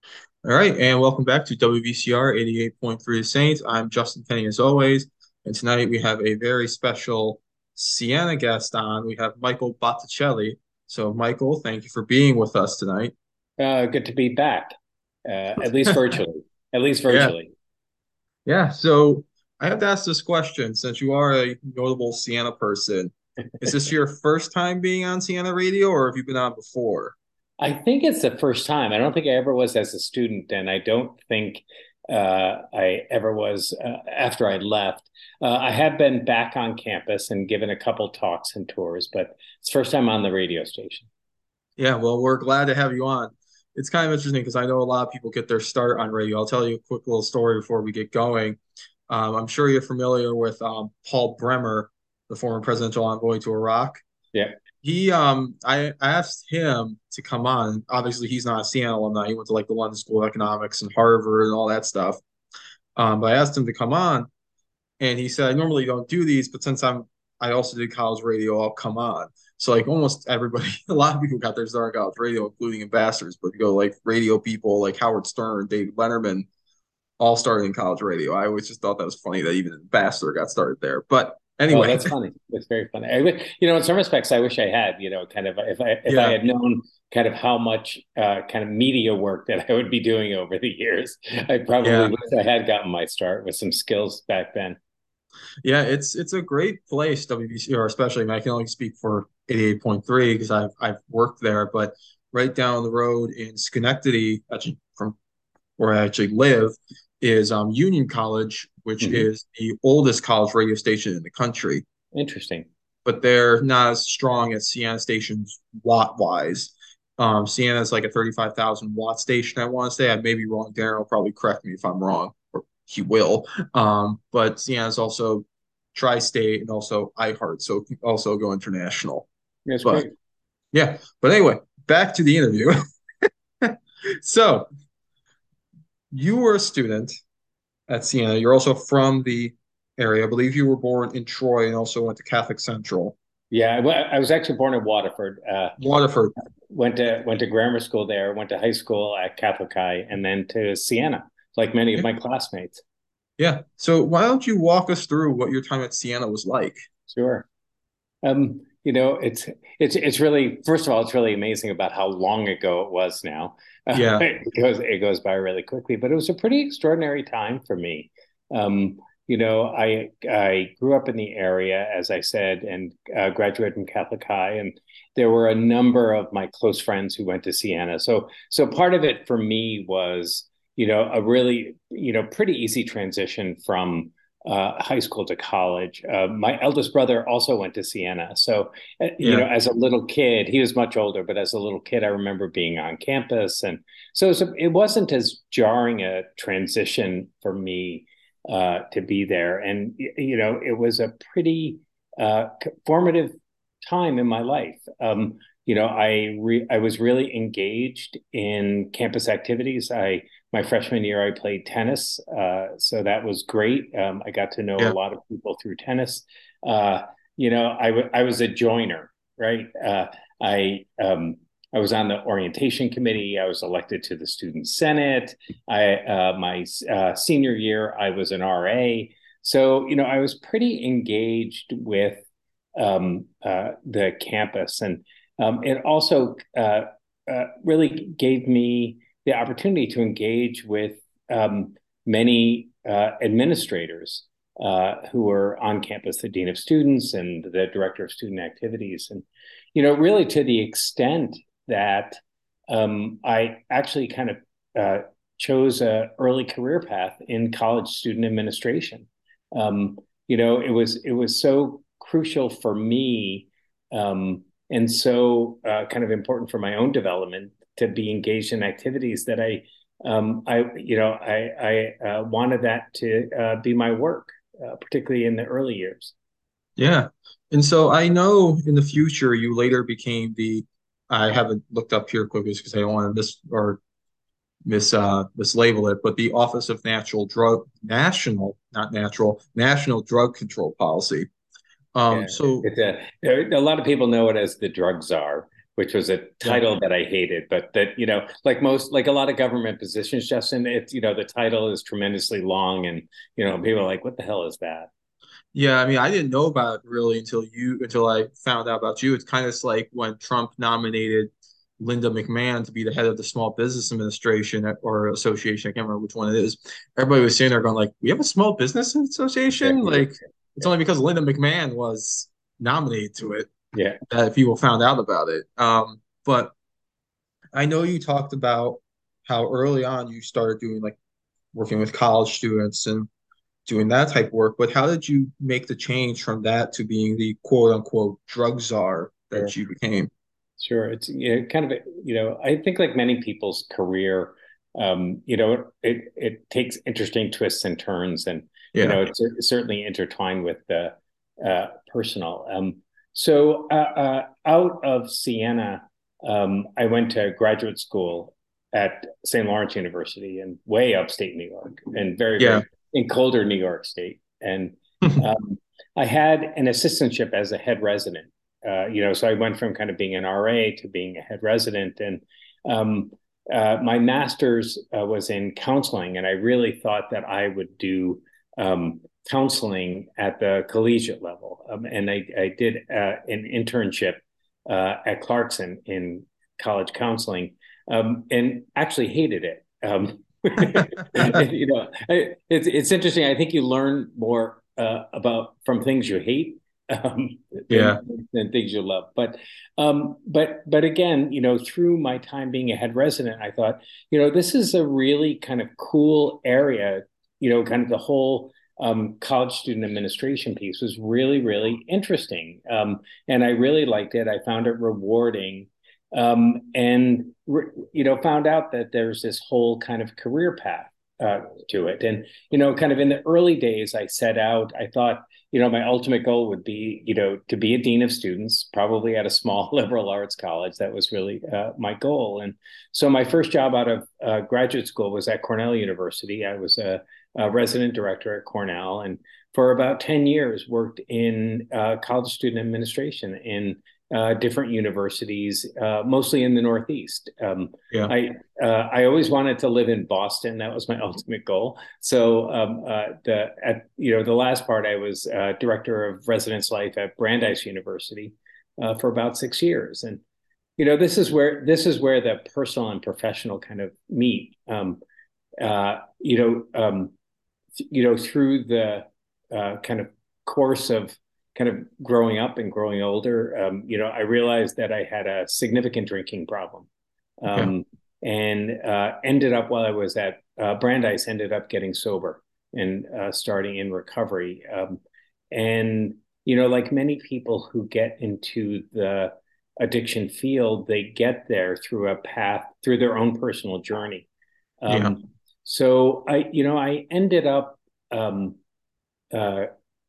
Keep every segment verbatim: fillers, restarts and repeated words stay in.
All right, and welcome back to W V C R eighty-eight point three The Saints. I'm Justin Penny as always, and tonight we have a very special Siena guest on. We have Michael Botticelli. So, Michael, thank you for being with us tonight. Uh, good to be back, uh, at least virtually. At least Yeah, virtually. yeah. So, I have to ask this question since you are a notable Siena person. Is this your first time being on Siena Radio, or have you been on before? I think it's the first time. I don't think I ever was as a student, and I don't think uh, I ever was uh, after I left. Uh, I have been back on campus and given a couple talks and tours, but it's the first time on the radio station. Yeah, well, we're glad to have you on. It's kind of interesting because I know a lot of people get their start on radio. I'll tell you a quick little story before we get going. Um, I'm sure you're familiar with um, Paul Bremer, the former presidential envoy to Iraq. Yeah, He, um, I, I asked him to come on. Obviously, he's not a C N alumni. He went to like the London School of Economics and Harvard and all that stuff. Um, but I asked him to come on, and he said, I normally don't do these, but since I'm I also did college radio, I'll come on. So like almost everybody, a lot of people got their start on college radio, including ambassadors, but you go like radio people like Howard Stern, David Letterman, all started in college radio. I always just thought that was funny that even an ambassador got started there. But oh, anyway, that's funny. That's very funny. I, you know, in some respects, I wish I had. You know, kind of if I if I yeah, had known kind of how much uh, kind of media work that I would be doing over the years, I probably yeah, wish I had gotten my start with some skills back then. yeah. It's it's a great place, W B C, or especially I, mean, I can only speak for eighty-eight point three because I've I've worked there, but right down the road in Schenectady, actually from where I actually live, is um, Union College, which Hmm. is the oldest college radio station in the country, Interesting. but they're not as strong as Siena stations watt wise. Um, Siena is like a thirty-five thousand watt station, I want to say. I may be wrong. Darren will probably correct me if I'm wrong, or he will. Um, but Siena is also tri state and also iHeart, so it can also go international. That's But great. yeah, but anyway, back to the interview. So you were a student at Siena. You're also from the area. I believe you were born in Troy and also went to Catholic Central. Yeah, I, I was actually born in Waterford. Uh, Waterford. went to went to grammar school there. Went to high school at Catholic High, and then to Siena, like many of Yeah. my classmates. Yeah. So why don't you walk us through what your time at Siena was like? Sure. Um, you know, it's it's it's really first of all, it's really amazing about how long ago it was now. Uh, Yeah. it goes it goes by really quickly, but it was a pretty extraordinary time for me. Um, you know, I I grew up in the area, as I said, and uh, graduated from Catholic High, and there were a number of my close friends who went to Siena. So so part of it for me was, you know, a really, you know, pretty easy transition from uh, high school to college. Uh, my eldest brother also went to Siena. So, uh, you know, Yeah. as a little kid, he was much older, but as a little kid, I remember being on campus. And so it, was a, it wasn't as jarring a transition for me uh, to be there. And, you know, it was a pretty uh, formative time in my life. Um, you know, I re- I was really engaged in campus activities. I my freshman year, I played tennis, uh, so that was great. Um, I got to know a Yeah. lot of people through tennis. Uh, you know, I, w- I was a joiner, right? Uh, I um, I was on the orientation committee. I was elected to the student senate. I uh, my uh, senior year, I was an R A. So you know, I was pretty engaged with um, uh, the campus, and um, it also uh, uh, really gave me the opportunity to engage with um, many uh, administrators uh, who were on campus, the dean of students and the director of student activities, and you know, really to the extent that um, I actually kind of uh, chose a early career path in college student administration. Um, you know, it was it was so crucial for me um, and so uh, kind of important for my own development to be engaged in activities that I, um, I, you know, I, I uh, wanted that to uh, be my work, uh, particularly in the early years. Yeah. And so I know in the future you later became the, I haven't looked up here quickly because I don't want to miss or mis uh mislabel it, but the Office of Natural Drug National, not natural, National Drug Control Policy. Um, Yeah, so it's a, a lot of people know it as the drug czar, which was a Yeah. title that I hated. But that, you know, like most, like a lot of government positions, Justin, it's, you know, the title is tremendously long, and, you know, people are like, what the hell is that? Yeah, I mean, I didn't know about it really until you until I found out about you. It's kind of like when Trump nominated Linda McMahon to be the head of the Small Business Administration or Association. I can't remember which one it is. Everybody was sitting there going like, "We have a small business Yeah, association?" yeah, Like, it's only because Linda McMahon was nominated to it yeah, that people found out about it. Um, but I know you talked about how early on you started doing like working with college students and doing that type of work, but how did you make the change from that to being the quote unquote drug czar sure, that you became? sure. It's, you know, kind of, you know, I think like many people's career, um, you know, it it takes interesting twists and turns, and you Yeah. know, it's, it's certainly intertwined with the uh, personal. Um, so uh, uh, out of Siena, um, I went to graduate school at Saint Lawrence University in way upstate New York, and very, Yeah. very in colder New York State. And um, I had an assistantship as a head resident. Uh, you know, so I went from kind of being an R A to being a head resident, and um, uh, my master's uh, was in counseling, and I really thought that I would do um, counseling at the collegiate level. Um, and I, I did uh, an internship uh, at Clarkson in college counseling, um, and actually hated it. Um, you know, it's it's interesting. I think you learn more uh, about from things you hate um, Yeah. than than things you love. But um, but but again, you know, through my time being a head resident, I thought, you know, this is a really kind of cool area. You know, kind of the whole um, college student administration piece was really, really interesting, um, and I really liked it. I found it rewarding, um, and you know, found out that there's this whole kind of career path uh, to it. And you know, kind of in the early days, I set out. I thought, you know, my ultimate goal would be, you know, to be a dean of students, probably at a small liberal arts college. That was really uh, my goal. And so my first job out of uh, graduate school was at Cornell University. I was a, a resident director at Cornell, and for about ten years worked in uh, college student administration in uh, different universities, uh, mostly in the Northeast. Um, Yeah. I uh, I always wanted to live in Boston. That was my ultimate goal. So um, uh, the at you know the last part, I was uh, director of residence life at Brandeis University uh, for about six years, and you know this is where this is where the personal and professional kind of meet. Um, uh, you know, um, you know, through the uh, kind of course of kind of growing up and growing older, um, you know, I realized that I had a significant drinking problem, Yeah. um, and uh, ended up while I was at uh, Brandeis, ended up getting sober and uh, starting in recovery. Um, and you know, like many people who get into the addiction field, they get there through a path through their own personal journey. Yeah. Um, so I, you know, I ended up um, uh,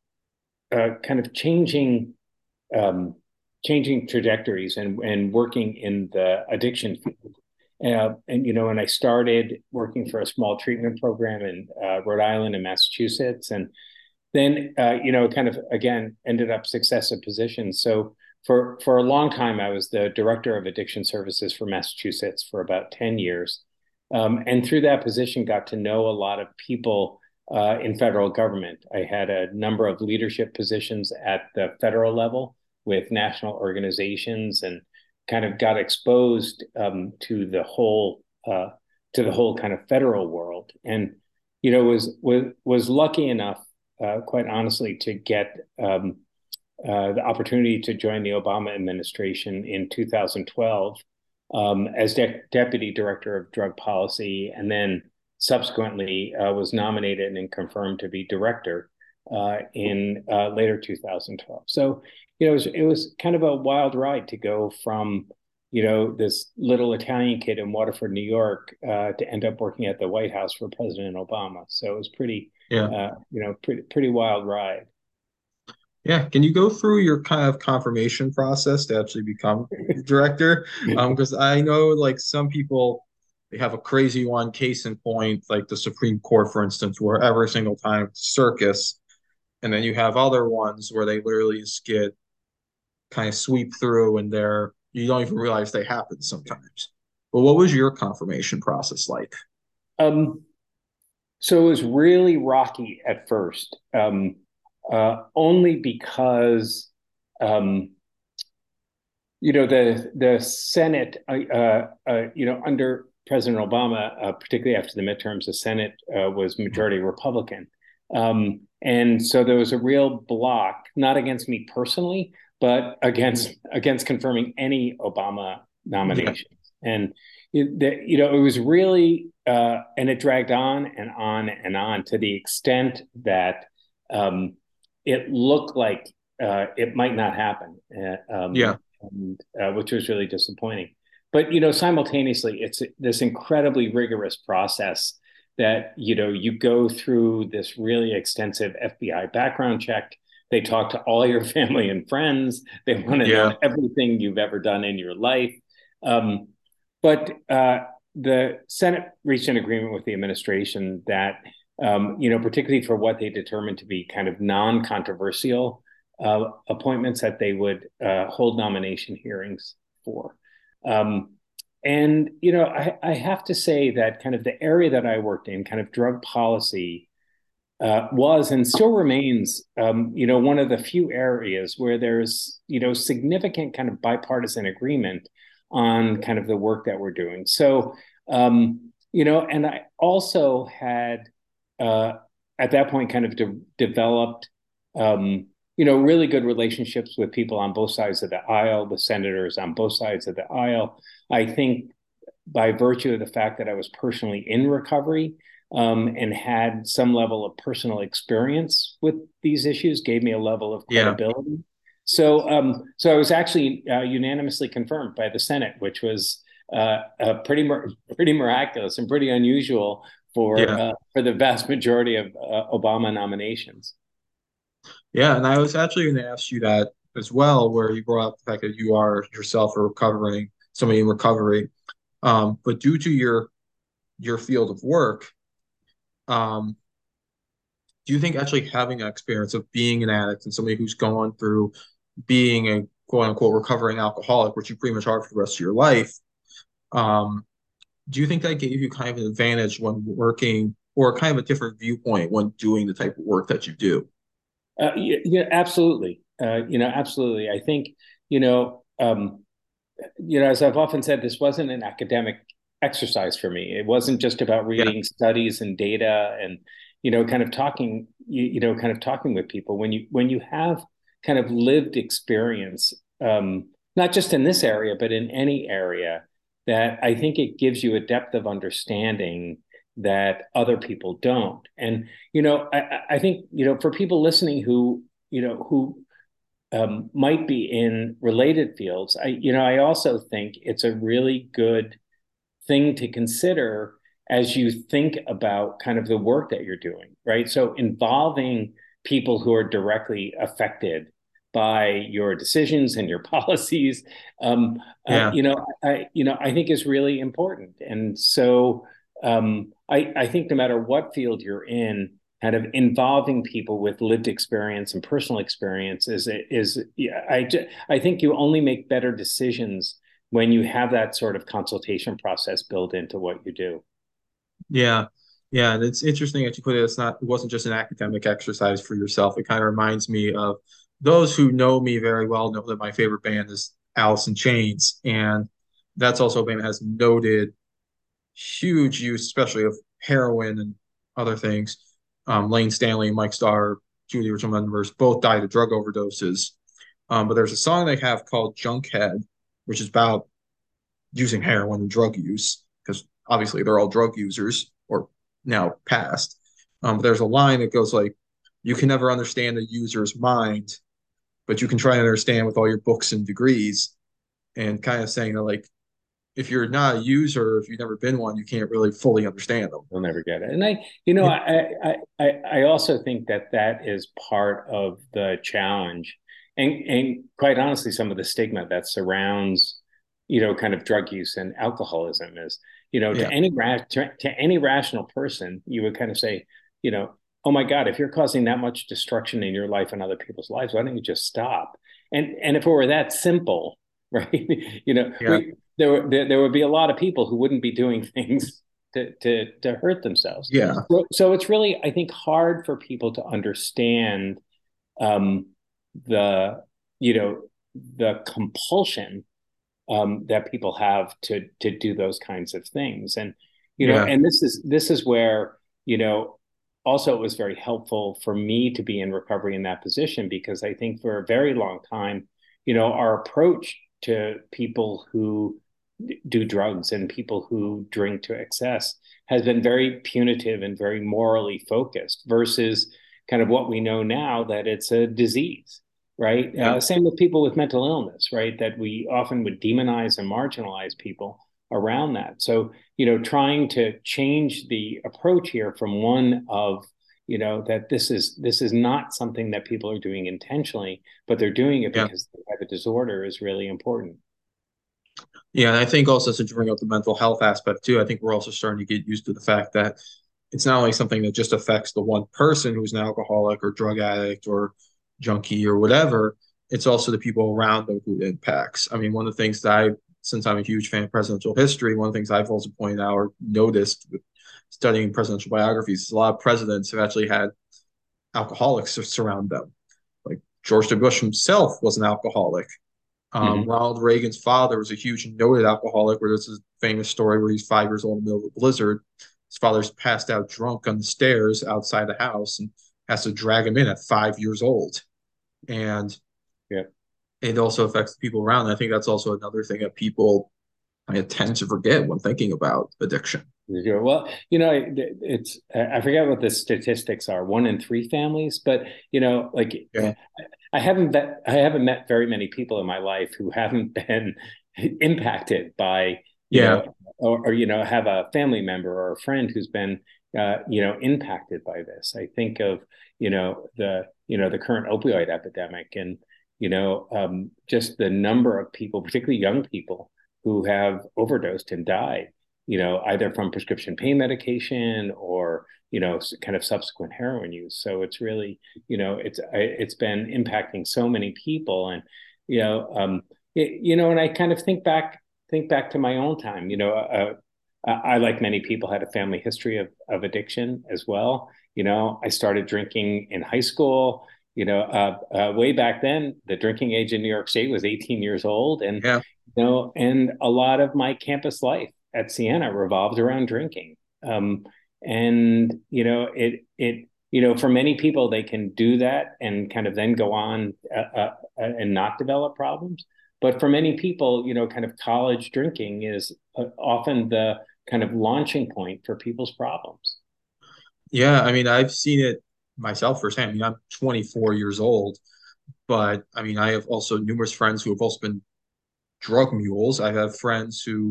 uh, kind of changing um, changing trajectories and and working in the addiction field. Uh, and you know, and I started working for a small treatment program in uh, Rhode Island and Massachusetts, and then uh, you know, kind of again ended up successive positions. So for for a long time, I was the director of addiction services for Massachusetts for about ten years, um, and through that position, got to know a lot of people uh, in federal government. I had a number of leadership positions at the federal level with national organizations, and kind of got exposed um, to the whole uh, to the whole kind of federal world, and you know was was was lucky enough, uh, quite honestly, to get um, uh, the opportunity to join the Obama administration in two thousand twelve um, as de- deputy director of drug policy, and then subsequently uh, was nominated and confirmed to be director uh, in uh, later two thousand twelve. So, you know, it was, it was kind of a wild ride to go from, you know, this little Italian kid in Waterford, New York, uh, to end up working at the White House for President Obama. So it was pretty, Yeah. uh, you know, pretty pretty wild ride. Yeah. Can you go through your kind of confirmation process to actually become director? Um, because I know like some people they have a crazy one, case in point, like the Supreme Court, for instance, where every single time it's circus. And then you have other ones where they literally just get kind of sweep through and they're you don't even realize they happen sometimes. But what was your confirmation process like? Um, so it was really rocky at first, um, uh, only because um, you know the the Senate, uh, uh, you know, under President Obama, uh, particularly after the midterms, the Senate uh, was majority Republican, um, and so there was a real block, not against me personally, but against against confirming any Obama Yeah, nominations. And it, the, you know, it was really, uh, and it dragged on and on and on to the extent that um, it looked like uh, it might not happen. Uh, um, yeah, and, uh, which was really disappointing. But you know, simultaneously, it's this incredibly rigorous process that you know you go through this really extensive F B I background check. They talk to all your family and friends. They want to know yeah, everything you've ever done in your life. Um, but uh, the Senate reached an agreement with the administration that, um, you know, particularly for what they determined to be kind of non-controversial uh, appointments, that they would uh, hold nomination hearings for. Um, and, you know, I, I have to say that kind of the area that I worked in, kind of drug policy, uh, was and still remains, um, you know, one of the few areas where there's, you know, significant kind of bipartisan agreement on kind of the work that we're doing. So, um, you know, and I also had uh, at that point kind of de- developed, um, you know, really good relationships with people on both sides of the aisle, with senators on both sides of the aisle. I think by virtue of the fact that I was personally in recovery, um, and had some level of personal experience with these issues, gave me a level of yeah, credibility. So, um, so I was actually uh, unanimously confirmed by the Senate, which was uh, uh, pretty pretty miraculous and pretty unusual for yeah, uh, for the vast majority of uh, Obama nominations. yeah. And I was actually going to ask you that as well, where you brought up the fact that you are yourself a recovering somebody in recovery. Um, but due to your your field of work, um, do you think actually having an experience of being an addict and somebody who's gone through being a quote unquote recovering alcoholic, which you pretty much are for the rest of your life, um, do you think that gave you kind of an advantage when working or kind of a different viewpoint when doing the type of work that you do? Uh, yeah, yeah, absolutely. Uh, you know, absolutely. I think you know. Um, you know, as I've often said, this wasn't an academic exercise for me. It wasn't just about Yeah, reading studies and data and, you know, kind of talking, you, you know, kind of talking with people. When you when you have kind of lived experience, um, not just in this area, but in any area, that I think it gives you a depth of understanding that other people don't. And, you know, I, I think, you know, for people listening who, you know, who um, might be in related fields. I, you know, I also think it's a really good thing to consider as you think about kind of the work that you're doing, right? So involving people who are directly affected by your decisions and your policies, um, uh, yeah, you know, I, you know, I think is really important. And so um, I, I think no matter what field you're in, kind of involving people with lived experience and personal experience is is yeah, I I think you only make better decisions when you have that sort of consultation process built into what you do. yeah, yeah. And it's interesting that you put it. It's not. It wasn't just an academic exercise for yourself. It kind of reminds me of those who know me very well know that my favorite band is Alice in Chains, and that's also a band that has noted huge use, especially of heroin and other things. Um, Lane Stanley, Mike Starr, Julie original members both died of drug overdoses. Um, but there's a song they have called Junkhead, which is about using heroin and drug use, because obviously they're all drug users or now past. Um, but there's a line that goes like, "You can never understand the user's mind, but you can try and understand with all your books and degrees." And kind of saying that like, if you're not a user, if you've never been one, you can't really fully understand them. You'll never get it. And I, you know, Yeah, I, I, I also think that that is part of the challenge, and and quite honestly, some of the stigma that surrounds, you know, kind of drug use and alcoholism is, you know, to yeah, any ra- to, to any rational person, you would kind of say, you know, oh my God, if you're causing that much destruction in your life and other people's lives, why don't you just stop? And and if it were that simple, right? You know, Yeah. we there, were, there there would be a lot of people who wouldn't be doing things to to to hurt themselves. Yeah. So, so it's really, I think, hard for people to understand um, the you know the compulsion um, that people have to to do those kinds of things. And you know, Yeah. and this is this is where you know also it was very helpful for me to be in recovery in that position, because I think for a very long time, you know, our approach to people who do drugs and people who drink to excess has been very punitive and very morally focused versus kind of what we know now, that it's a disease, right? Yeah. Uh, same with people with mental illness, right? That we often would demonize and marginalize people around that. So, you know, trying to change the approach here from one of, you know, that this is this is not something that people are doing intentionally, but they're doing it Yeah. because they have a disorder, is really important. Yeah. And I think also, since you bring up the mental health aspect too, I think we're also starting to get used to the fact that it's not only something that just affects the one person who's an alcoholic or drug addict or junkie or whatever. It's also the people around them who it impacts. I mean, one of the things that I, since I'm a huge fan of presidential history, one of the things I've also pointed out or noticed with studying presidential biographies is a lot of presidents have actually had alcoholics surround them. Like George W. Bush himself was an alcoholic. Um, Mm-hmm. Ronald Reagan's father was a huge noted alcoholic, where there's a famous story where he's five years old in the middle of a blizzard. His father's passed out drunk on the stairs outside the house and has to drag him in at five years old. And Yeah. it also affects the people around. And I think that's also another thing that people I tend to forget when thinking about addiction. Sure. Well, you know, it's, I forget what the statistics are, one in three families, but you know, like Yeah. I haven't met, I haven't met very many people in my life who haven't been impacted by, you Yeah. know, or, or you know, have a family member or a friend who's been, uh, you know, impacted by this. I think of, you know, the, you know, the current opioid epidemic, and, you know, um, just the number of people, particularly young people, who have overdosed and died, you know, either from prescription pain medication or, you know, kind of subsequent heroin use. So it's really, you know, it's it's been impacting so many people. And you know, um, it, you know, and I kind of think back think back to my own time. You know, uh, I, like many people, had a family history of of addiction as well. You know, I started drinking in high school. You know, uh, uh, way back then, the drinking age in New York State was eighteen years old, and Yeah. you know, and a lot of my campus life at Siena revolved around drinking. Um, and you know, it it you know, for many people, they can do that and kind of then go on uh, uh, and not develop problems. But for many people, you know, kind of college drinking is uh, often the kind of launching point for people's problems. Yeah. I mean, I've seen it myself firsthand. I mean, I'm twenty-four years old, but I mean, I have also numerous friends who have also been drug mules. I have friends who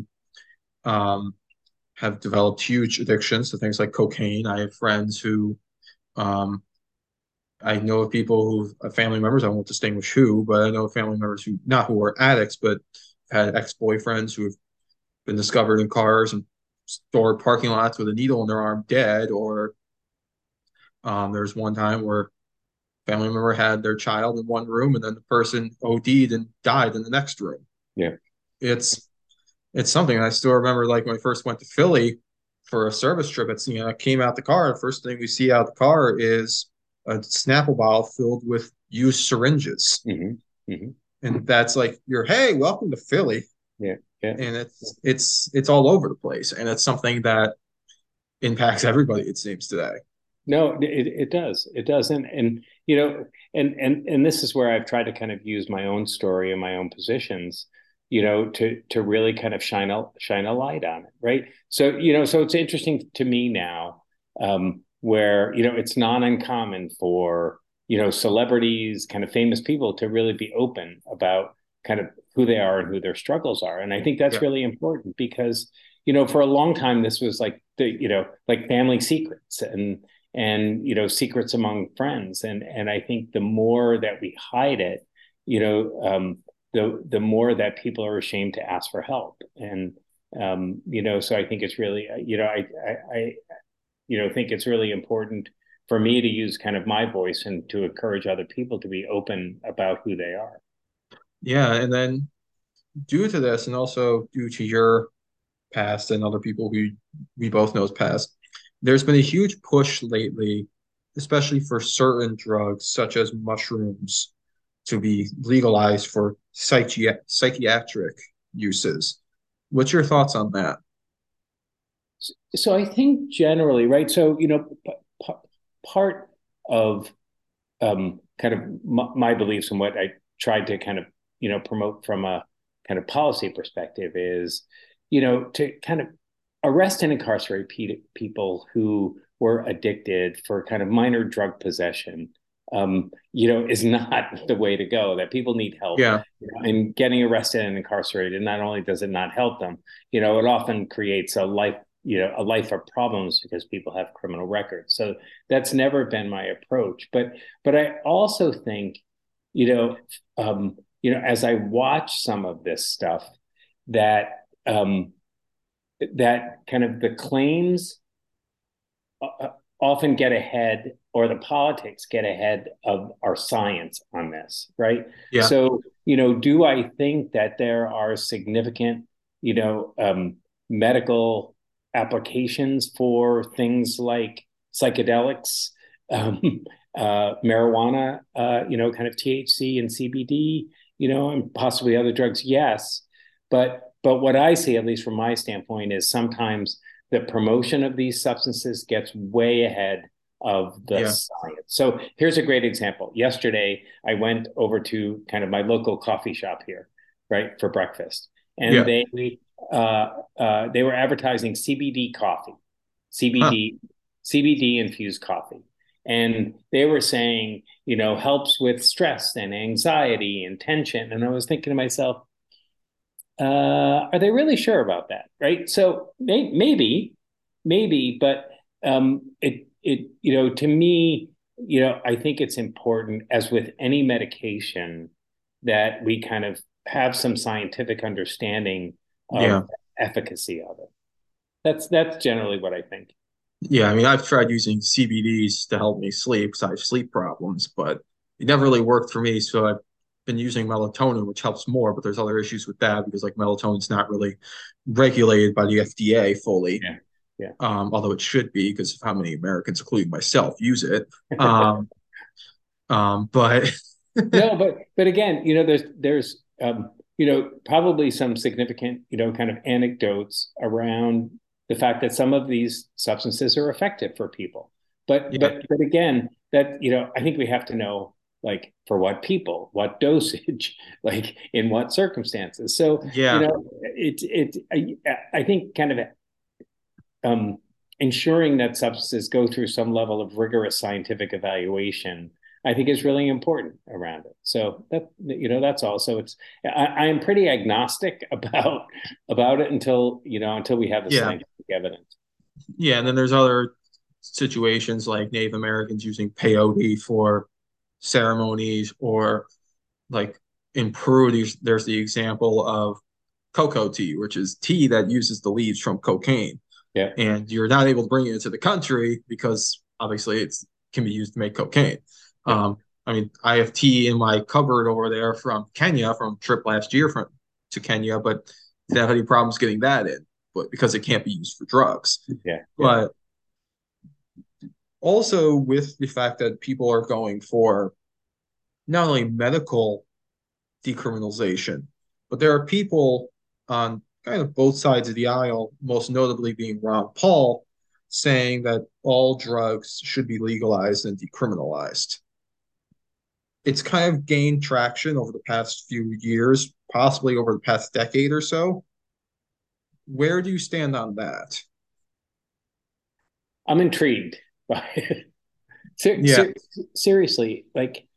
um, have developed huge addictions to things like cocaine. I have friends who um, I know of people who are family members. I won't distinguish who, but I know of family members who not who are addicts, but had ex-boyfriends who have been discovered in cars and stored parking lots with a needle in their arm, dead. Or um, there's one time where a family member had their child in one room, and then the person O D'd and died in the next room. Yeah. It's it's something I still remember. Like when I first went to Philly for a service trip, it's you know I came out the car. The first thing we see out the car is a Snapple bottle filled with used syringes, Mm-hmm. Mm-hmm. and that's like you're hey, welcome to Philly, Yeah. Yeah. and it's it's it's all over the place, and it's something that impacts everybody. It seems today. No, it, it does. It does. And, and, you know, and, and, and this is where I've tried to kind of use my own story and my own positions, you know, to, to really kind of shine a, shine a light on it. Right. So, you know, so it's interesting to me now, um, where, you know, it's not uncommon for, you know, celebrities, kind of famous people to really be open about kind of who they are and who their struggles are. And I think that's Yeah, really important because, you know, for a long time, this was like the, you know, like family secrets and, and you know secrets among friends, and and I think the more that we hide it, you know um the the more that people are ashamed to ask for help. And um you know so I think it's really you know I I, I you know think it's really important for me to use kind of my voice and to encourage other people to be open about who they are. yeah, and then due to this, and also due to your past and other people who we both know's past, there's been a huge push lately, especially for certain drugs such as mushrooms, to be legalized for psychi psychiatric uses. What's your thoughts on that? So I think generally, right? So, you know, p- p- part of um, kind of my, my beliefs and what I tried to kind of, you know, promote from a kind of policy perspective is, you know, to kind of arrest and incarcerate pe- people who were addicted for kind of minor drug possession, um, you know, is not the way to go. That people need help. Yeah, You know, and getting arrested and incarcerated, not only does it not help them, you know, it often creates a life, you know, a life of problems because people have criminal records. So that's never been my approach. But but I also think, you know, um, you know, as I watch some of this stuff, that um, that kind of the claims uh, often get ahead, or the politics get ahead of our science on this, right? yeah, So, you know, do I think that there are significant, you know, um, medical applications for things like psychedelics, um, uh, marijuana, uh, you know, kind of T H C and C B D, you know, and possibly other drugs? Yes, but but what I see, at least from my standpoint, is sometimes the promotion of these substances gets way ahead of the yeah. science. So here's a great example. Yesterday, I went over to kind of my local coffee shop here, right, for breakfast, and Yeah. they uh, uh, they were advertising C B D coffee, Huh. C B D C B D infused coffee, and they were saying, you know, helps with stress and anxiety and tension. And I was thinking to myself, uh, are they really sure about that? Right. So may, maybe, maybe, but um, it, it, you know, to me, you know, I think it's important, as with any medication, that we kind of have some scientific understanding Yeah. of efficacy of it. That's that's generally what I think. Yeah. I mean, I've tried using C B Ds to help me sleep because I have sleep problems, but it never really worked for me. So I've been using melatonin, which helps more, but there's other issues with that because like melatonin's not really regulated by the F D A fully, Yeah. Yeah. um, although it should be because of how many Americans, including myself, use it. Um, um, but No, but but again, you know, there's there's um, you know, probably some significant, you know, kind of anecdotes around the fact that some of these substances are effective for people. But yeah, but but again, that, you know, I think we have to know, like, for what people, what dosage, like in what circumstances. So, you yeah, know, it's it I, I think kind of um, ensuring that substances go through some level of rigorous scientific evaluation, I think, is really important around it. So that, you know, that's also, it's, I, I am pretty agnostic about about it until, you know, until we have the yeah, scientific evidence. yeah. And then there's other situations like Native Americans using peyote for ceremonies, or like in Peru, there's, there's the example of cocoa tea, which is tea that uses the leaves from cocaine, Yeah, and you're not able to bring it into the country because obviously it's can be used to make cocaine. yeah, Um, I mean, I have tea in my cupboard over there from Kenya, from a trip last year from to Kenya, but didn't have any problems getting that in, but because it can't be used for drugs. yeah, yeah. But also with the fact that people are going for not only medical decriminalization, but there are people on kind of both sides of the aisle, most notably being Ron Paul, saying that all drugs should be legalized and decriminalized. It's kind of gained traction over the past few years, possibly over the past decade or so. Where do you stand on that? I'm intrigued by it. Ser- Yeah, ser- seriously, like,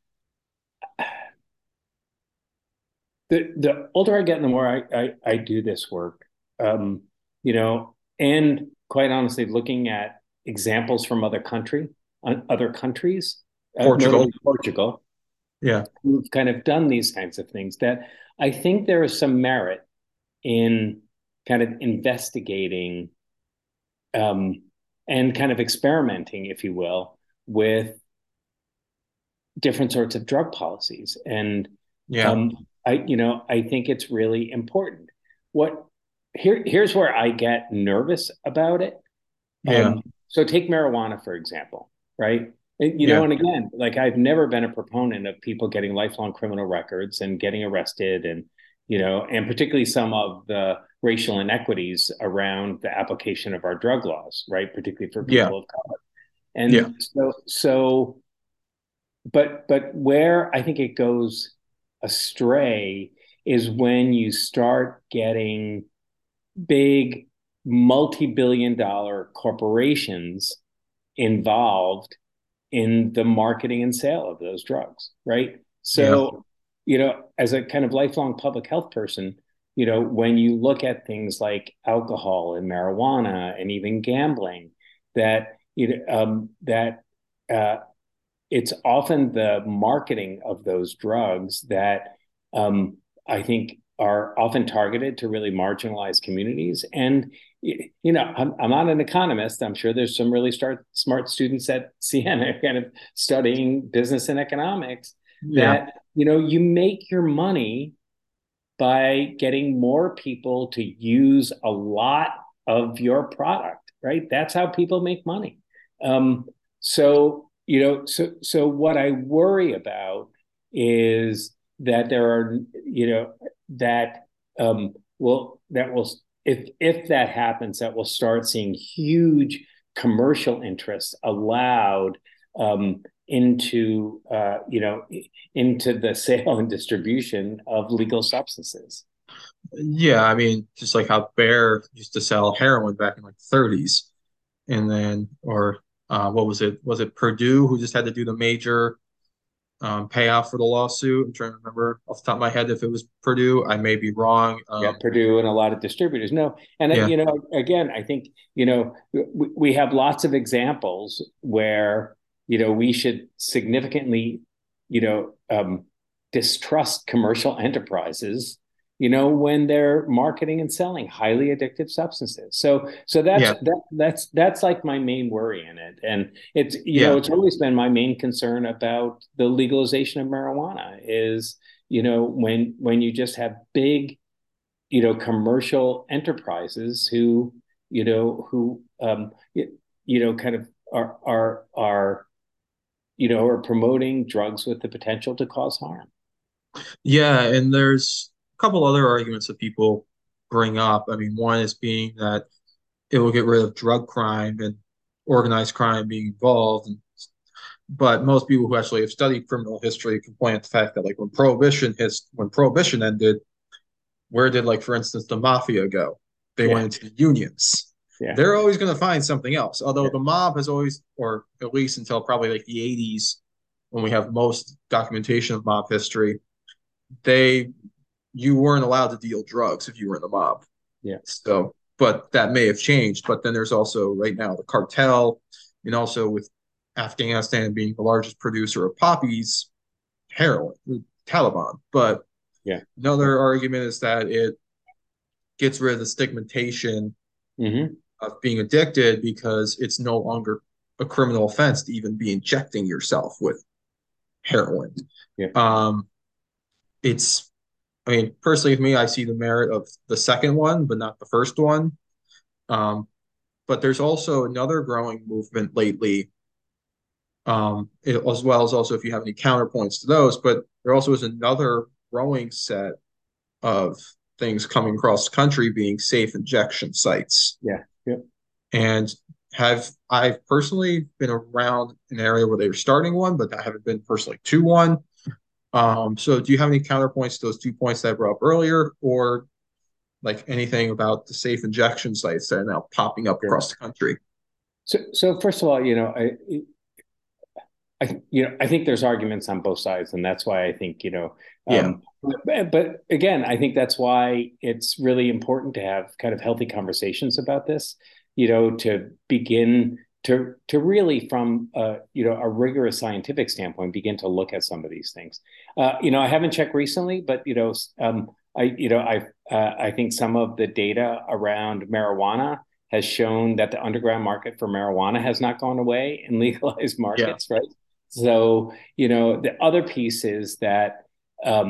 the the older I get, the more I I, I do this work. Um, you know, and quite honestly, looking at examples from other country, uh, other countries, uh, Portugal. notably Portugal, Yeah, who've kind of done these kinds of things. That I think there is some merit in kind of investigating, um, and kind of experimenting, if you will, with different sorts of drug policies. And yeah, um, I, you know, I think it's really important. What here, here's where I get nervous about it. Yeah, Um, so take marijuana, for example, right? You know, yeah, and again, like I've never been a proponent of people getting lifelong criminal records and getting arrested and, you know, and particularly some of the racial inequities around the application of our drug laws, right? Particularly for yeah, people of color. yeah, And so, so, but, but where I think it goes astray is when you start getting big multi-billion dollar corporations involved in the marketing and sale of those drugs, right? yeah, So, you know, as a kind of lifelong public health person, you know, when you look at things like alcohol and marijuana and even gambling, that you know, um, that uh, it's often the marketing of those drugs that um, I think are often targeted to really marginalized communities. And you know, I'm, I'm not an economist. I'm sure there's some really start, smart students at Siena kind of studying business and economics yeah, that you know you make your money by getting more people to use a lot of your product, right? That's how people make money. Um, so, you know, so so what I worry about is that there are, you know, that um, will that will if if that happens, that will start seeing huge commercial interests allowed um, into uh, you know into the sale and distribution of legal substances. yeah. I mean, just like how Bear used to sell heroin back in like the thirties, and then or uh, what was it? Was it Purdue who just had to do the major um, payoff for the lawsuit? I'm trying to remember off the top of my head if it was Purdue. I may be wrong. Yeah, Um, Purdue and a lot of distributors. No, and uh, yeah, you know, again, I think you know we, we have lots of examples where you know we should significantly, you know, um, distrust commercial enterprises. You know, when they're marketing and selling highly addictive substances. So, so that's yeah, that that's that's like my main worry in it, and it's you know yeah, it's always been my main concern about the legalization of marijuana is you know when when you just have big you know commercial enterprises who you know who um, you, you know kind of are are are you know are promoting drugs with the potential to cause harm. yeah. And there's a couple other arguments that people bring up. I mean, one is being that it will get rid of drug crime and organized crime being involved. And, but most people who actually have studied criminal history complain at the fact that like when prohibition his when prohibition ended, where did like for instance the mafia go? They Yeah, went into the unions. yeah, They're always going to find something else. Although yeah, the mob has always, or at least until probably like the eighties, when we have most documentation of mob history, they you weren't allowed to deal drugs if you were in the mob. yeah, So, but that may have changed. But then there's also right now the cartel, and also with Afghanistan being the largest producer of poppies, heroin, Taliban. But yeah. another argument is that it gets rid of the stigmatization Mm-hmm. of being addicted because it's no longer a criminal offense to even be injecting yourself with heroin. Yeah. Um, it's, I mean, personally, with me, I see the merit of the second one, but not the first one. Um, but there's also another growing movement lately, um, it- as well as also if you have any counterpoints to those. But there also is another growing set of things coming across the country being safe injection sites. Yeah, yeah. And have I've personally been around an area where they were starting one, but I haven't been personally to one. Um, so do you have any counterpoints to those two points that I brought up earlier, or like anything about the safe injection sites that are now popping up Sure. across the country? So, so first of all, you know, I, I, you know, I think there's arguments on both sides, and that's why I think, you know, Yeah, um, but, but again, I think that's why it's really important to have kind of healthy conversations about this, you know, to begin to to really from uh, you know a rigorous scientific standpoint begin to look at some of these things. Uh, you know, I haven't checked recently, but you know, um, I you know I uh, I think some of the data around marijuana has shown that the underground market for marijuana has not gone away in legalized yeah, markets, right? So, you know, the other piece is that, um,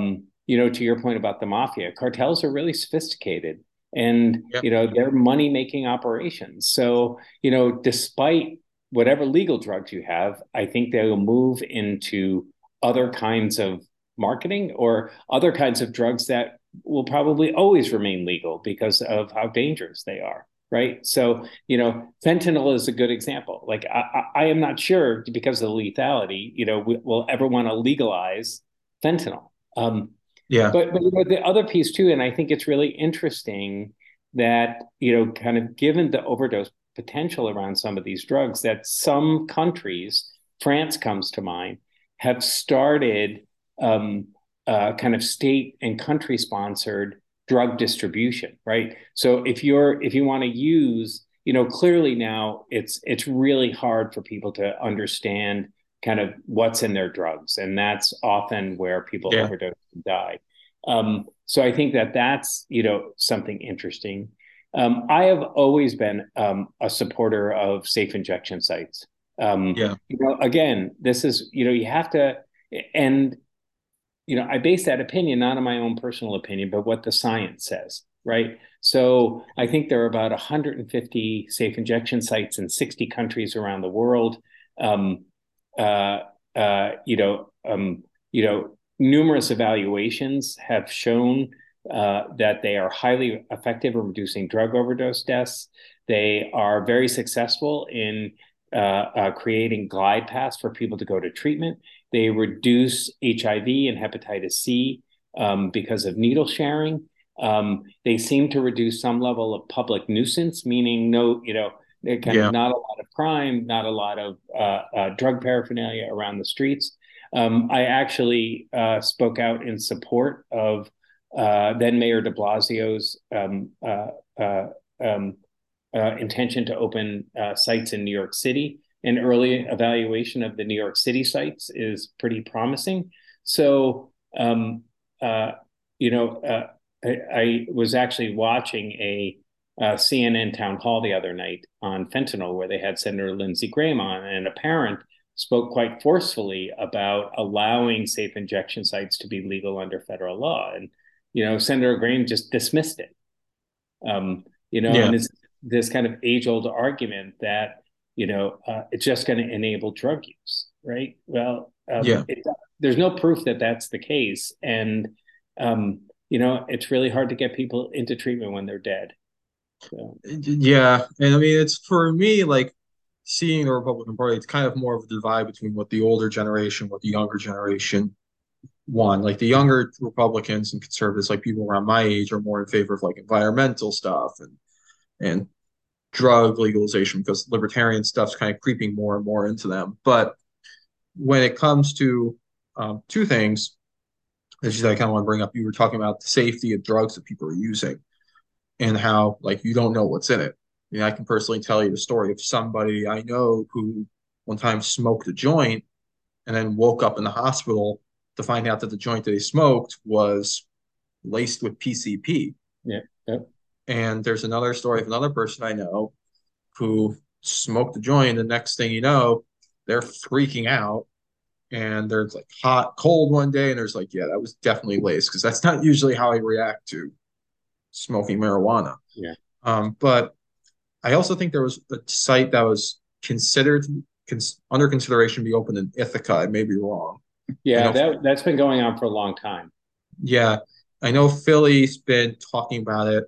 you know, to your point about the mafia, cartels are really sophisticated, and Yeah. you know they're money making operations. So you know, despite whatever legal drugs you have, I think they will move into other kinds of marketing or other kinds of drugs that will probably always remain legal because of how dangerous they are. Right. So, you know, fentanyl is a good example. Like, I, I am not sure because of the lethality, you know, we, we'll ever want to legalize fentanyl. Um, Yeah. but, but you know, the other piece too, and I think it's really interesting that, you know, kind of given the overdose potential around some of these drugs, that some countries, France comes to mind, have started um, uh, kind of state and country sponsored drug distribution, right? So if you're if you want to use, you know, clearly now it's it's really hard for people to understand kind of what's in their drugs, and that's often where people Yeah. overdose and die. Um, so I think that that's, you know, something interesting. Um, I have always been um, a supporter of safe injection sites. Um, Yeah. you know, again, this is, you know, you have to, and you know, I base that opinion not on my own personal opinion, but what the science says, right? So I think there are about one hundred fifty safe injection sites in sixty countries around the world. Um, uh, uh, you know, um, you know, numerous evaluations have shown uh, that they are highly effective in reducing drug overdose deaths. They are very successful in uh, uh, creating glide paths for people to go to treatment. They reduce H I V and hepatitis C um, because of needle sharing. Um, they seem to reduce some level of public nuisance, meaning no, you know, kind of Yeah. not a lot of crime, not a lot of uh, uh, drug paraphernalia around the streets. Um, I actually uh, spoke out in support of uh, then Mayor de Blasio's um, uh, uh, um, uh, intention to open uh, sites in New York City. An early evaluation of the New York City sites is pretty promising. So, um, uh, you know, uh, I, I, was actually watching a, a C N N town hall the other night on fentanyl, where they had Senator Lindsey Graham on, and a parent spoke quite forcefully about allowing safe injection sites to be legal under federal law. And, you know, Senator Graham just dismissed it. Um, you know, Yeah. and it's this kind of age old argument that, you know, uh, it's just going to enable drug use, right? Well, um, Yeah. it, there's no proof that that's the case. And, um, you know, it's really hard to get people into treatment when they're dead. So, Yeah. And I mean, it's for me, like seeing the Republican Party, it's kind of more of a divide between what the older generation, what the younger generation want. Like the younger Republicans and conservatives, like people around my age, are more in favor of like environmental stuff and and drug legalization because libertarian stuff's kind of creeping more and more into them. But when it comes to um, two things, as I kind of want to bring up, you were talking about the safety of drugs that people are using and how like you don't know what's in it. I mean, I can personally tell you the story of somebody I know who one time smoked a joint and then woke up in the hospital to find out that the joint that he smoked was laced with P C P. yeah. Yeah. And there's another story of another person I know who smoked the joint. The next thing you know, they're freaking out. And there's like hot, cold one day, and there's like, yeah, that was definitely laced because that's not usually how I react to smoking marijuana. Yeah. Um, but I also think there was a site that was considered cons under consideration to be open in Ithaca. I may be wrong. I Yeah. know, That, that's been going on for a long time. yeah, I know Philly's been talking about it.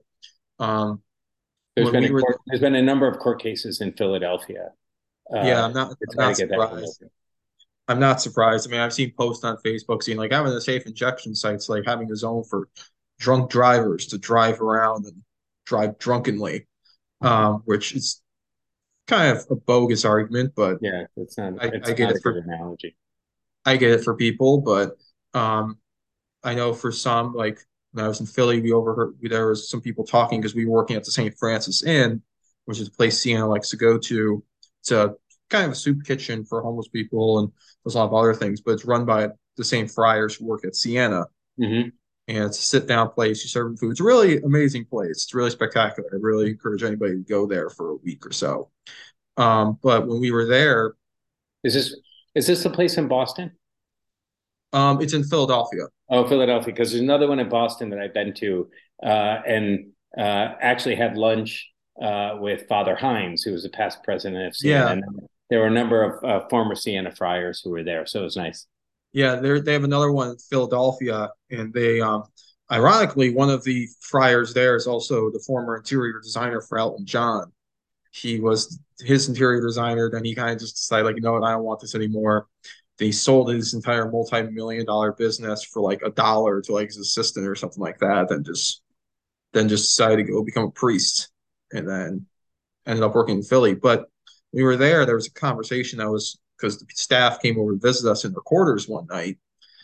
Um, There's when been we a were, court, there's been a number of court cases in Philadelphia yeah, uh, I'm not, to I'm try to not get that surprised. removed. I'm not surprised. I mean, I've seen posts on Facebook saying like having a safe injection sites, like having a zone for drunk drivers to drive around and drive drunkenly, um, which is kind of a bogus argument, but Yeah, it's not I, I it's get not a it good for analogy. I get it for people, but um, I know for some, like when I was in Philly, we overheard there was some people talking because we were working at the Saint Francis Inn, which is a place Sienna likes to go to. It's a kind of a soup kitchen for homeless people, and there's a lot of other things, but it's run by the same friars who work at Sienna. Hmm. And it's a sit down place. You serve food. It's a really amazing place. It's really spectacular. I really encourage anybody to go there for a week or so. Um, but when we were there, Is this is this the place in Boston? Um, it's in Philadelphia. Oh, Philadelphia, because there's another one in Boston that I've been to, uh, and uh, actually had lunch uh, with Father Hines, who was a past president of Siena, Yeah, and there were a number of uh, former Siena friars who were there, so it was nice. yeah. They they have another one in Philadelphia, and they um, ironically, one of the friars there is also the former interior designer for Elton John. He was his interior designer. Then he kind of just decided, like, you know what, I don't want this anymore. Then he sold his entire multi-million dollar business for like a dollar to like his assistant or something like that. Then just then just decided to go become a priest, and then ended up working in Philly. But we were there. There was a conversation that was because the staff came over to visit us in their quarters one night,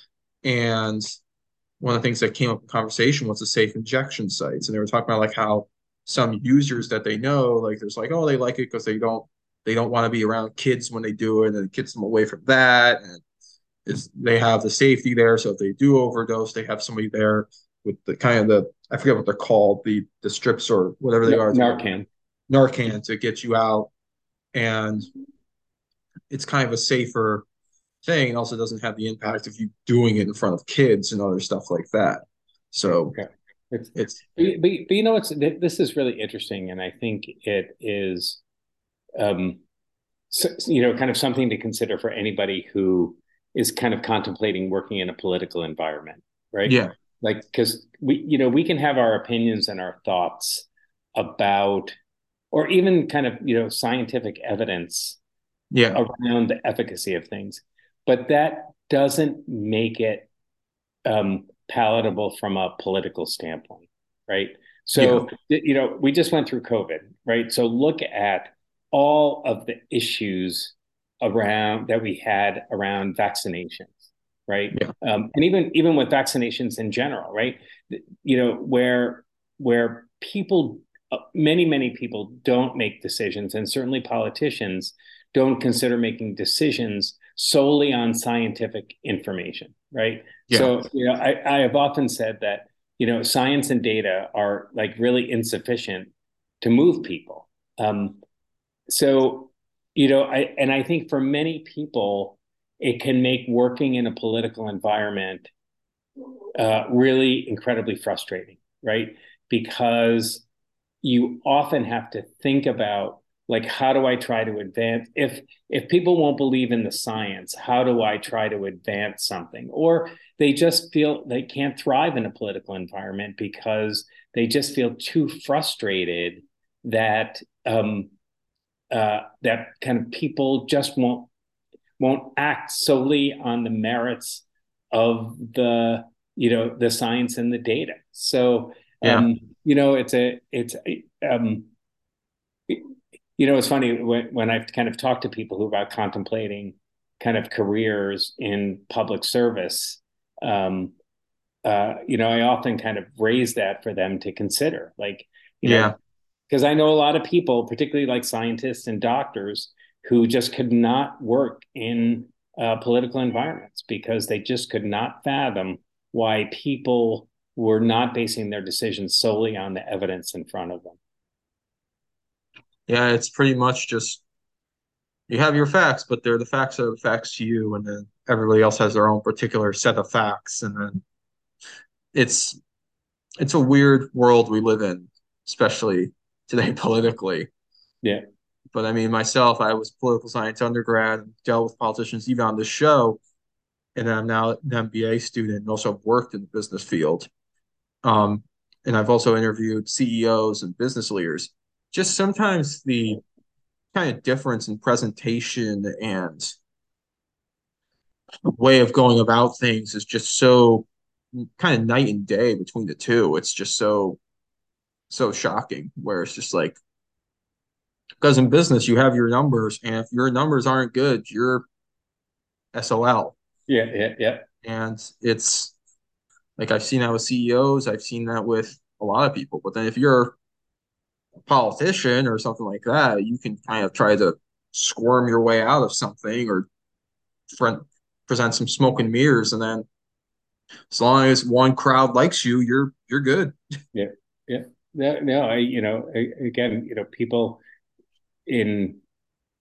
and one of the things that came up in conversation was the safe injection sites, and they were talking about like how some users that they know, like there's like, oh, they like it because they don't they don't want to be around kids when they do it, and it gets them away from that, and is they have the safety there, so if they do overdose, they have somebody there with the kind of the I forget what they're called, the the strips or whatever they are, to Narcan. Narcan to get you out, and it's kind of a safer thing. It also doesn't have the impact of you doing it in front of kids and other stuff like that. So Okay. It's, it's but, but, but you know what's this is really interesting, and I think it is, um, so, you know, kind of something to consider for anybody who is kind of contemplating working in a political environment, right? yeah, Like, because we, you know, we can have our opinions and our thoughts about, or even kind of, you know, scientific evidence yeah, around the efficacy of things, but that doesn't make it um, palatable from a political standpoint, right? yeah, So, you know, we just went through COVID, right? So look at all of the issues around that we had around vaccinations, right? yeah, Um, and even even with vaccinations in general, right? You know, where where people, uh, many many people don't make decisions, and certainly politicians don't consider making decisions solely on scientific information, right? yeah, So, you know, I, I have often said that, you know, science and data are like really insufficient to move people. Um, so, you know, I and I think for many people, it can make working in a political environment uh, really incredibly frustrating, right? Because you often have to think about, like, how do I try to advance if if people won't believe in the science, how do I try to advance something? Or they just feel they can't thrive in a political environment because they just feel too frustrated that um, uh, that kind of people just won't won't act solely on the merits of the, you know, the science and the data. So, yeah, um, you know, it's a it's um, you know, it's funny when when I've kind of talked to people who are about contemplating kind of careers in public service. Um, uh, you know, I often kind of raise that for them to consider, like, you know, yeah, because I know a lot of people, particularly like scientists and doctors, who just could not work in uh, political environments because they just could not fathom why people were not basing their decisions solely on the evidence in front of them. yeah. It's pretty much just you have your facts, but they're the facts that are the facts to you, and then everybody else has their own particular set of facts, and then it's it's a weird world we live in, especially today politically. Yeah. But I mean, myself, I was political science undergrad, and dealt with politicians even on this show, and then I'm now an M B A student and also have worked in the business field. Um, and I've also interviewed C E Os and business leaders. Just sometimes the kind of difference in presentation and way of going about things is just so kind of night and day between the two. It's just so so shocking. Where it's just like because in business you have your numbers, and if your numbers aren't good, you're S O L. Yeah. Yeah. Yeah. And it's like I've seen that with C E Os, I've seen that with a lot of people. But then if you're a politician or something like that, you can kind of try to squirm your way out of something or front, present some smoke and mirrors, and then as long as one crowd likes you, you're you're good. Yeah. Yeah. No, no, I, you know, I, again, you know, people in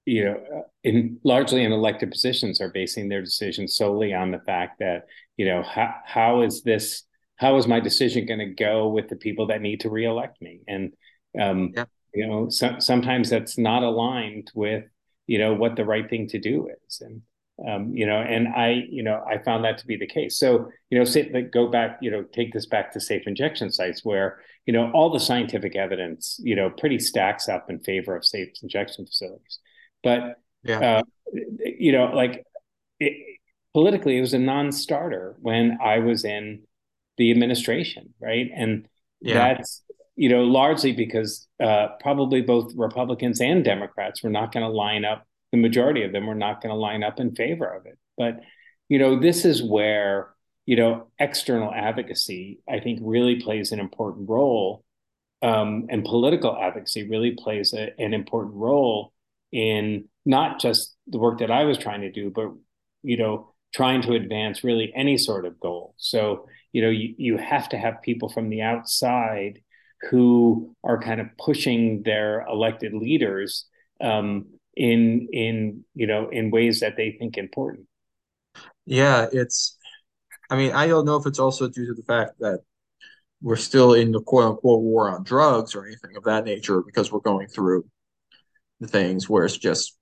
you know, uh, in largely in elected positions are basing their decisions solely on the fact that, you know, how, how is this, how is my decision going to go with the people that need to reelect me? And, um, Yeah. you know, so, sometimes that's not aligned with, you know, what the right thing to do is. And, um, you know, and I, you know, I found that to be the case. So, you know, say, like, go back, you know, take this back to safe injection sites where, you know, all the scientific evidence, you know, pretty stacks up in favor of safe injection facilities. But, Yeah. uh, you know, like it, politically, it was a non-starter when I was in the administration, right? And Yeah. that's, you know, largely because uh, probably both Republicans and Democrats were not going to line up. The majority of them were not going to line up in favor of it. But, you know, this is where, you know, external advocacy, I think, really plays an important role, um, and political advocacy really plays a, an important role in not just the work that I was trying to do, but, you know, trying to advance really any sort of goal. So, you know, you, you have to have people from the outside who are kind of pushing their elected leaders, um, in in you know in ways that they think important. Yeah, it's, I mean, I don't know if it's also due to the fact that we're still in the quote unquote war on drugs or anything of that nature because we're going through the things where it's just,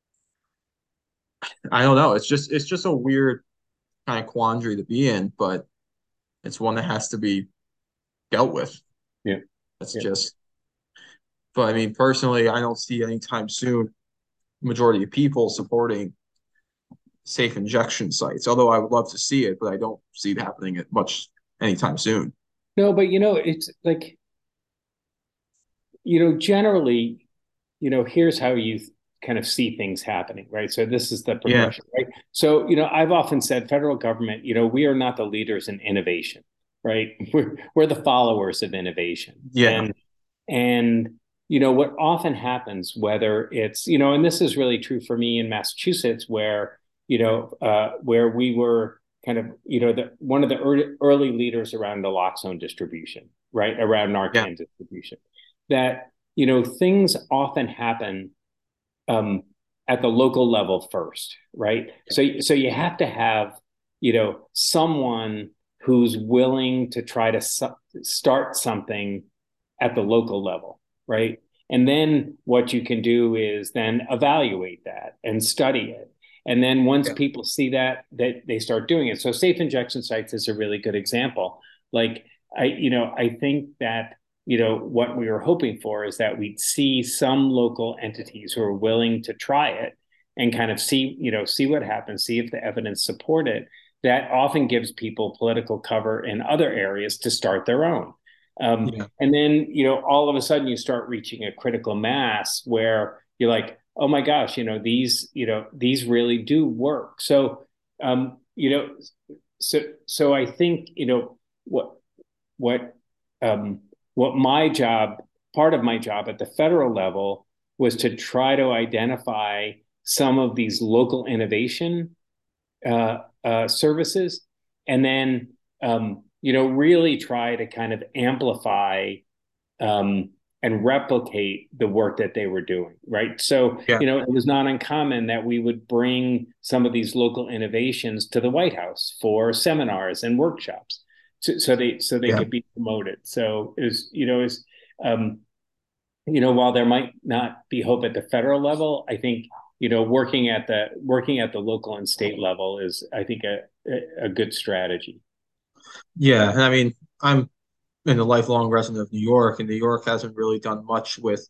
I don't know, it's just it's just a weird kind of quandary to be in, but it's one that has to be dealt with. Yeah, That's yeah. just, but I mean, personally, I don't see anytime soon majority of people supporting safe injection sites, although I would love to see it, but I don't see it happening at much anytime soon. No, but you know, it's like, you know, generally, you know, here's how you kind of see things happening, right? So this is the Yeah, progression, right? So, you know, I've often said federal government, you know, we are not the leaders in innovation, right? We're we're the followers of innovation. yeah, And and you know, what often happens, whether it's, you know, and this is really true for me in Massachusetts, where, you know, uh, where we were kind of, you know, the one of the early, early leaders around naloxone distribution, right? Around yeah, Narcan distribution, that, you know, things often happen, um, at the local level first, right? yeah, So, so you have to have, you know, someone who's willing to try to su- start something at the local level, right? And then what you can do is then evaluate that and study it. And then once yeah, people see that, that they start doing it. So safe injection sites is a really good example. Like I, you know, I think that, you know, what we were hoping for is that we'd see some local entities who are willing to try it and kind of see, you know, see what happens, see if the evidence support it. That often gives people political cover in other areas to start their own. Um, yeah, and then, you know, all of a sudden you start reaching a critical mass where you're like, oh my gosh, you know, these, you know, these really do work. So, um, you know, so, so I think, you know, what, what, um, what my job, part of my job at the federal level was to try to identify some of these local innovation uh, uh, services, and then, um, you know, really try to kind of amplify, um, and replicate the work that they were doing, right? So, yeah, you know, it was not uncommon that we would bring some of these local innovations to the White House for seminars and workshops, so, so they so they yeah. could be promoted. So it was, you know, is um, you know, while there might not be hope at the federal level, I think, you know, working at the working at the local and state level is, I think, a a good strategy. Yeah. And I mean, I'm in a lifelong resident of New York, and New York hasn't really done much with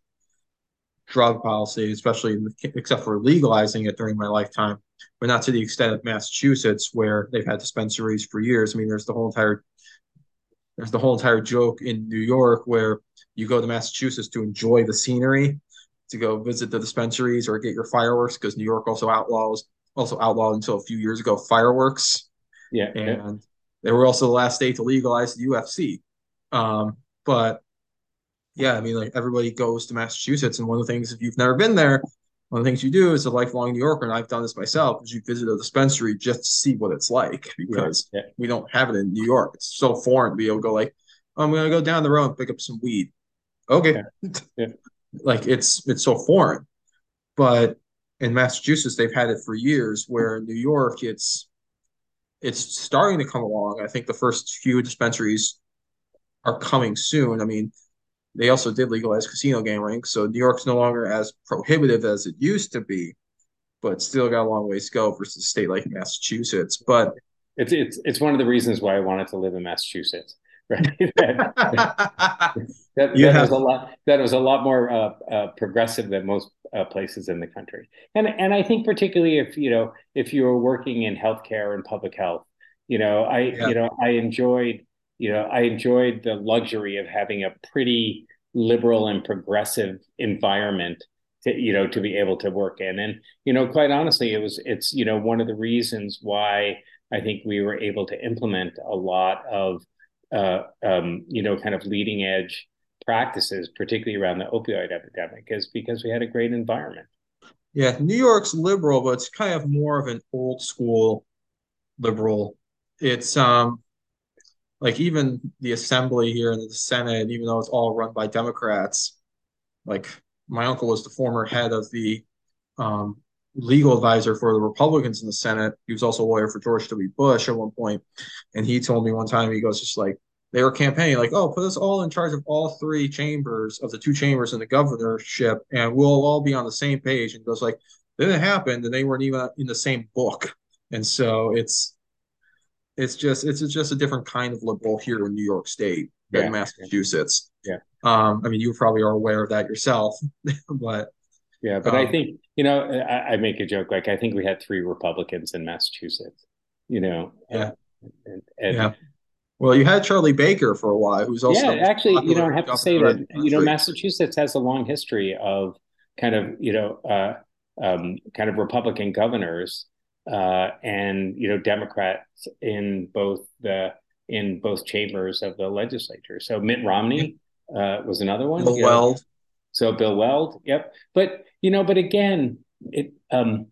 drug policy, especially except for legalizing it during my lifetime, but not to the extent of Massachusetts, where they've had dispensaries for years. I mean, there's the whole entire there's the whole entire joke in New York where you go to Massachusetts to enjoy the scenery, to go visit the dispensaries or get your fireworks, because New York also outlaws also outlawed until a few years ago fireworks, Yeah, yeah, and they were also the last state to legalize the U F C. Um, but yeah, I mean, like everybody goes to Massachusetts, and one of the things, if you've never been there, one of the things you do as a lifelong New Yorker, and I've done this myself, is you visit a dispensary just to see what it's like yeah, because yeah, we don't have it in New York. It's so foreign to be able to go like, oh, I'm gonna go down the road and pick up some weed. Okay, yeah, yeah. like it's it's so foreign. But in Massachusetts, they've had it for years, where in New York, it's it's starting to come along. I think the first few dispensaries are coming soon. I mean, they also did legalize casino gambling, so New York's no longer as prohibitive as it used to be, but still got a long ways to go versus a state like Massachusetts. But It's it's it's one of the reasons why I wanted to live in Massachusetts, right? that, that you that was have, a lot that was a lot more uh, uh, progressive than most uh, places in the country. And and I think particularly if you know if you were working in healthcare and public health, you know, I yeah, you know I enjoyed you know I enjoyed the luxury of having a pretty liberal and progressive environment to you know to be able to work in. And you know, quite honestly, it was it's you know one of the reasons why I think we were able to implement a lot of uh, um, you know kind of leading edge practices, particularly around the opioid epidemic, is because we had a great environment. yeah. New York's liberal, but it's kind of more of an old school liberal. It's um like even the assembly here in the Senate, even though it's all run by Democrats, like my uncle was the former head of the um, legal advisor for the Republicans in the Senate. He was also a lawyer for George W. Bush at one point, and he told me one time he goes just like they were campaigning like, oh, put us all in charge of all three chambers of the two chambers in the governorship, and we'll all be on the same page. And he goes like, then it happened, and they weren't even in the same book, and so it's it's just it's just a different kind of liberal here in New York State than Yeah, yeah, Massachusetts. yeah. Um, I mean, you probably are aware of that yourself, but Yeah, but I um, think, you know, I, I make a joke like I think we had three Republicans in Massachusetts, you know, uh, yeah, and, and yeah. Well, you had Charlie Baker for a while, who's also yeah, the most actually, you know, popular I have to say governor in that, the you know, country. Massachusetts has a long history of kind of, you know, uh, um, kind of Republican governors uh, and, you know, Democrats in both the in both chambers of the legislature. So Mitt Yeah. Romney uh, was another one, Bill you know, Weld. so Bill Weld, yep. But, you know, but again, it um,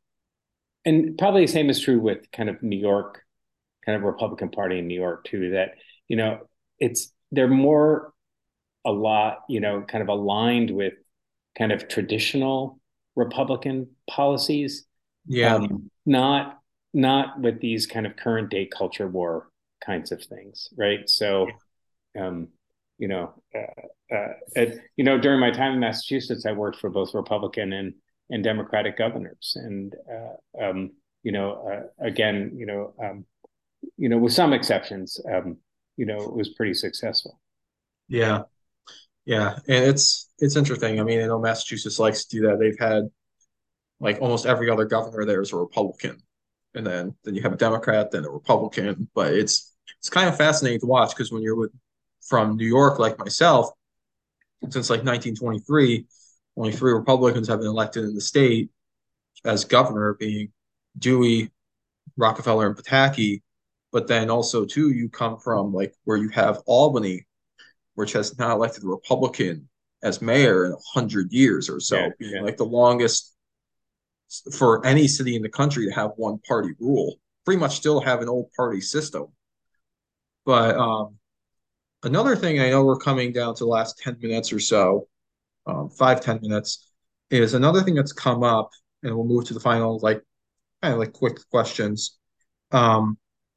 and probably the same is true with kind of New York, kind of Republican Party in New York too, that, you know, it's they're more a lot, you know, kind of aligned with kind of traditional Republican policies, Yeah, um, not not with these kind of current day culture war kinds of things, right? yeah, So, um, you know, uh, uh, it, you know, during my time in Massachusetts, I worked for both Republican and and Democratic governors, and uh, um, you know, uh, again, you know, um, you know, with some exceptions, um, you know, it was pretty successful. yeah, yeah. And it's it's interesting. I mean, I know Massachusetts likes to do that. They've had like almost every other governor there is a Republican, and then then you have a Democrat, then a Republican. But it's it's kind of fascinating to watch because when you're with from New York, like myself, since like nineteen twenty-three, only three Republicans have been elected in the state as governor, being Dewey, Rockefeller, and Pataki. But then also too, you come from like where you have Albany, which has not elected a Republican as mayor in a hundred years or Yeah, so, being yeah, like the longest for any city in the country to have one party rule. Pretty much still have an old party system. But um, another thing, I know we're coming down to the last ten minutes or so, um, five, ten minutes, is another thing that's come up, and we'll move to the final, like, kind of like quick questions. Um,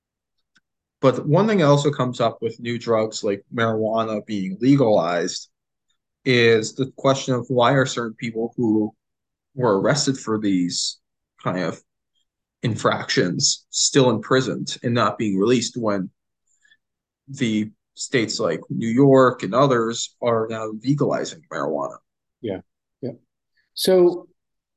but one thing that also comes up with new drugs like marijuana being legalized is the question of why are certain people who were arrested for these kind of infractions still imprisoned and not being released when the states like New York and others are now legalizing marijuana. yeah, yeah. So,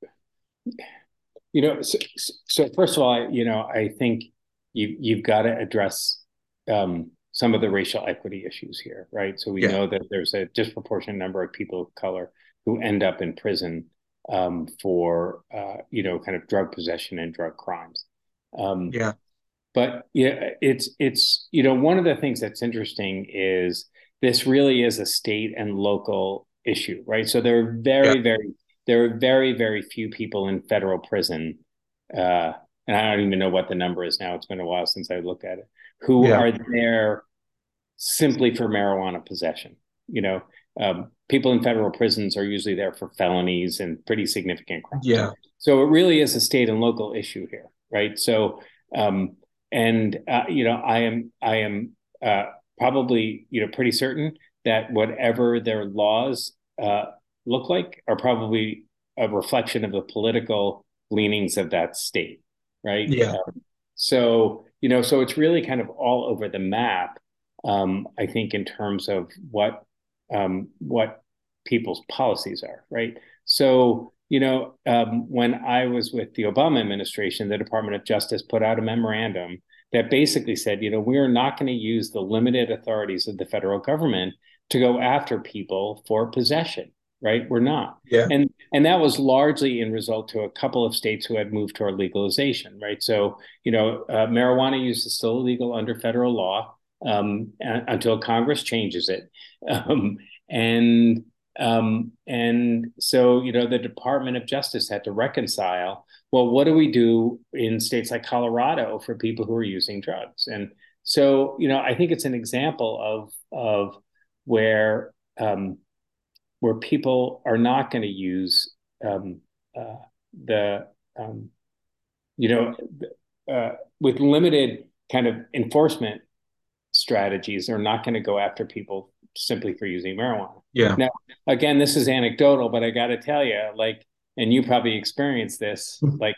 you know, so, so first of all, I, you know, I think you you've got to address um, some of the racial equity issues here, right? So we Yeah, know that there's a disproportionate number of people of color who end up in prison um, for, uh, you know, kind of drug possession and drug crimes. Um, yeah, but yeah, it's it's you know one of the things that's interesting is this really is a state and local issue, right? So there are yeah, very very there are very very few people in federal prison, uh, and I don't even know what the number is now. It's been a while since I looked at it. Who yeah, are there simply for marijuana possession? You know, um, people in federal prisons are usually there for felonies and pretty significant crimes. Yeah. So it really is a state and local issue here, right? So, um, and uh, you know, I am I am uh, probably you know pretty certain that whatever their laws uh, look like are probably a reflection of the political leanings of that state, right? Yeah. Um, so you know, so it's really kind of all over the map. Um, I think in terms of what um, what people's policies are, right? So you know, um, when I was with the Obama administration, the Department of Justice put out a memorandum that basically said, you know, we are not going to use the limited authorities of the federal government to go after people for possession, right? We're not. Yeah. And and that was largely in result to a couple of states who had moved toward legalization, right? So, you know, uh, marijuana use is still illegal under federal law um, until Congress changes it. Um, and um, and so, you know, the Department of Justice had to reconcile, well, what do we do in states like Colorado for people who are using drugs? And so, you know, I think it's an example of of where um, where people are not going to use um, uh, the um, you know uh, with limited kind of enforcement strategies, they're not going to go after people simply for using marijuana. Yeah. Now, again, this is anecdotal, but I got to tell you, like, and you probably experienced this, like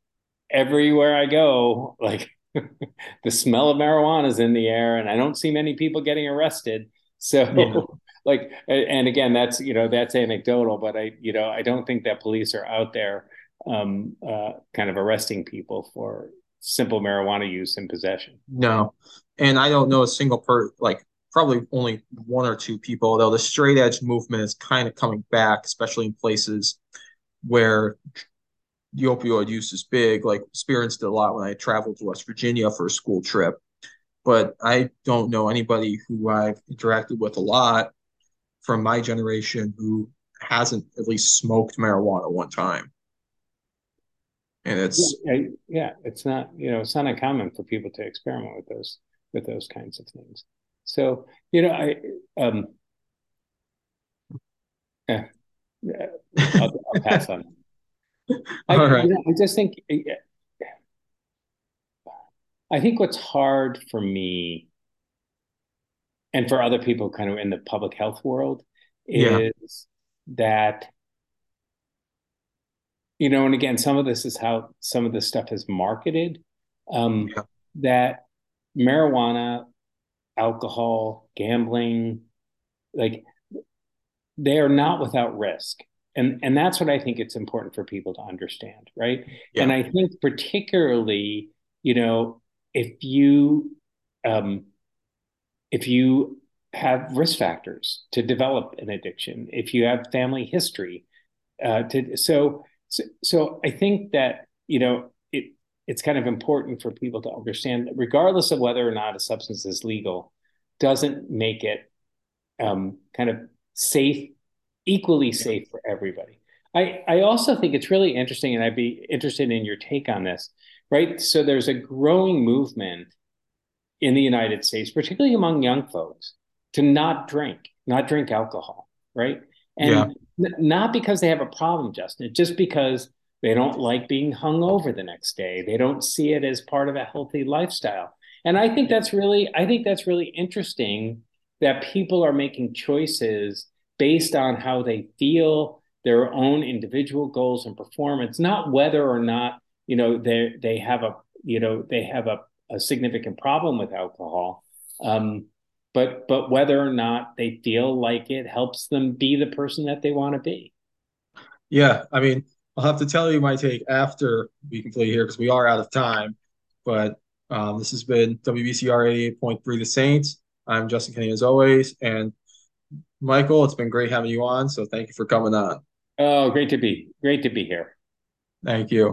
everywhere I go, like the smell of marijuana is in the air, and I don't see many people getting arrested. Yeah. So, like, and again, that's you know that's anecdotal, but I you know I don't think that police are out there um, uh, kind of arresting people for simple marijuana use and possession. No. And I don't know a single per like probably only one or two people, though the straight edge movement is kind of coming back, especially in places where the opioid use is big. Like experienced it a lot when I traveled to West Virginia for a school trip. But I don't know anybody who I've interacted with a lot from my generation who hasn't at least smoked marijuana one time. And it's Yeah, yeah, it's not you know it's not uncommon for people to experiment with those with those kinds of things. So you know I um yeah, yeah, I'll, I'll pass on. I all right. you know I just think I think what's hard for me and for other people kind of in the public health world Yeah. is that you know and again some of this is how some of this stuff is marketed um Yeah. that marijuana, alcohol, gambling, like they are not without risk. And and that's what I think it's important for people to understand, right? And Yeah. I think particularly, you know, if you um if you have risk factors to develop an addiction, if you have family history, uh, to so so, so I think that you know it it's kind of important for people to understand that regardless of whether or not a substance is legal, doesn't make it um, kind of safe, equally Yeah. safe for everybody. I I also think it's really interesting, and I'd be interested in your take on this, right? So there's a growing movement in the United States, particularly among young folks, to not drink, not drink alcohol, right? Yeah. And n- not because they have a problem, Justin, just because they don't like being hung over the next day. They don't see it as part of a healthy lifestyle. And I think that's really, I think that's really interesting that people are making choices based on how they feel, their own individual goals and performance, not whether or not, you know, they they have a, you know, they have a a significant problem with alcohol, um, but but whether or not they feel like it helps them be the person that they want to be. Yeah. I mean, I'll have to tell you my take after we complete here because we are out of time. But um, this has been W B C R eighty-eight point three The Saints. I'm Justin Kenny as always. And Michael, it's been great having you on. So thank you for coming on. Oh, great to be great to be here. Thank you.